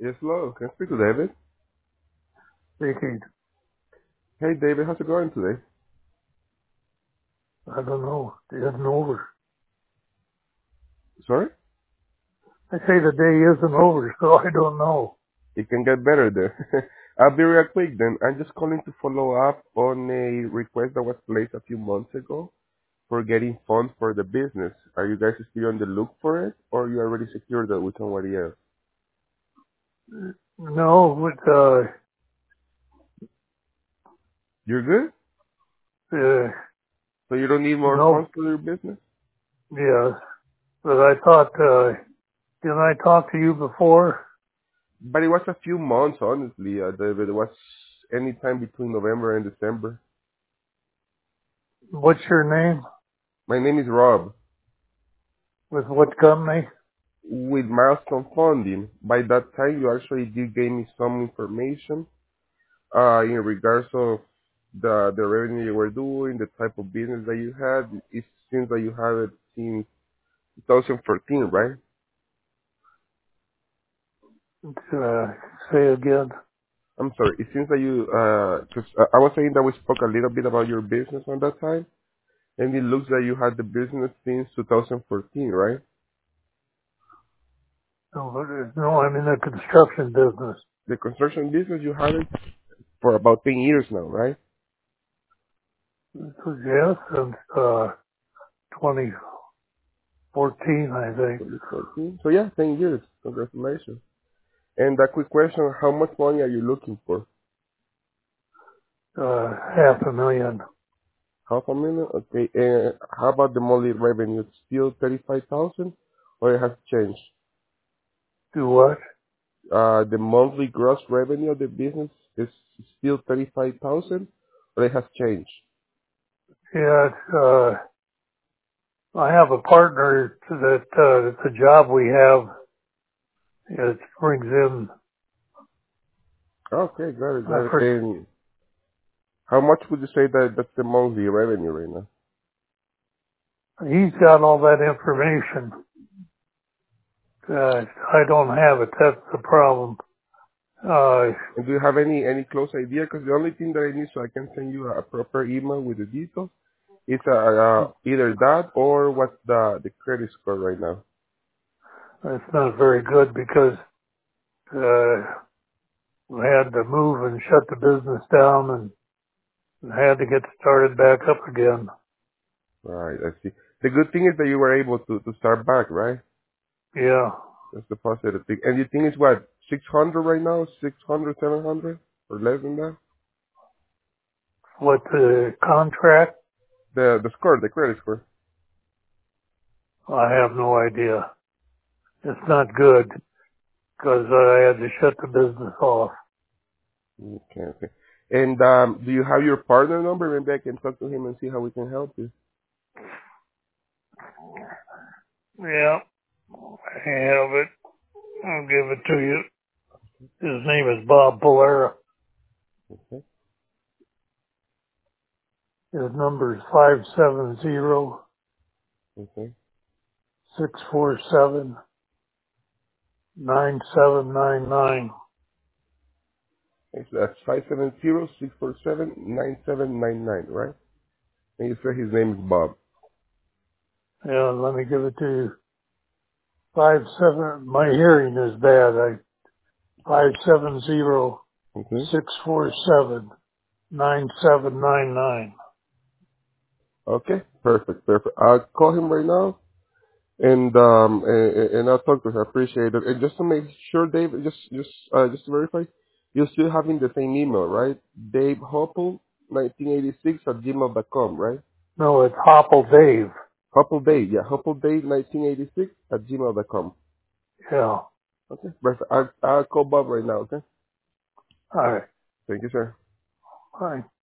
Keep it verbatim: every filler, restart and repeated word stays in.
Yes, hello. Can I speak to David? Speaking, Hey, David, how's it going today? I don't know, it isn't over. Sorry? I say the day isn't over, so I don't know. It can get better then. I'll be real quick then. I'm just calling to follow up on a request that was placed a few months ago for getting funds for the business. Are you guys still on the look for it, or you already secured that with somebody else? No, but, uh, You're good? uh, So you don't need more no, funds for your business? yes, but I thought, uh, didn't I talk to you before? But it was a few months, honestly, uh, David. It was any time between November and December. What's your name? My name is Rob. With what company? With milestone funding, by that time you actually did give me some information uh, in regards of the the revenue you were doing, the type of business that you had. It seems that you have it since twenty fourteen, right? Uh, say again. I'm sorry. It seems that you, uh 'cause uh, I was saying that we spoke a little bit about your business on that time, and it looks like you had the business since twenty fourteen, right? No, but, no, I'm in the construction business. The construction business, you had it for about ten years now, right? Yes, since, uh, twenty fourteen, I think. twenty fourteen. So yeah, ten years. Congratulations. And a quick question, how much money are you looking for? Uh, half a million. Half a million? Okay. And how about the monthly revenue? It's still thirty-five thousand or it has changed? Do what? Uh, the monthly gross revenue of the business is still thirty-five thousand or it has changed? Yeah, it's, uh, I have a partner that, uh, the job we have, it brings in, Okay, got it, I got it. for, And how much would you say that that's the monthly revenue right now? he's got all that information. Uh, I don't have it. That's the problem. Uh, And do you have any, any close idea? Because the only thing that I need so I can send you a proper email with the details is uh, uh, either that or what's the, the credit score right now. it's not very good because, uh, we had to move and shut the business down and had to get started back up again. Right, I see. The good thing is that you were able to, to start back, right? Yeah. That's the positive thing. And you think it's what, six hundred right now? six hundred, seven hundred? Or less than that? What the contract? The the score, the credit score. I have no idea. It's not good because I had to shut the business off. Okay, okay. And um, do you have your partner number? Maybe I can talk to him and see how we can help you. Yeah. I have it. I'll give it to you. His name is Bob Polera. Okay, His number is five seven zero okay. six four seven nine seven nine nine. Okay, so that's five seven zero six four seven nine seven nine nine, right? And you say his name is Bob. Yeah, let me give it to you. Five seven. My hearing is bad. I five seven zero Okay. six four seven nine seven nine nine. Okay, perfect, perfect. I'll call him right now. And um and, and I'll talk to her. I appreciate it. And just to make sure, Dave, just just uh just to verify, you're still having the same email, right? Dave Hoppel, nineteen eighty six at gmail dot com, right? No, it's Hopple Dave. Hoppel Dave, yeah, Hoppel Dave, nineteen eighty six at gmail dot com. Yeah. Okay, perfect. I'll I'll call Bob right now. Okay, All right. thank you, sir. Bye.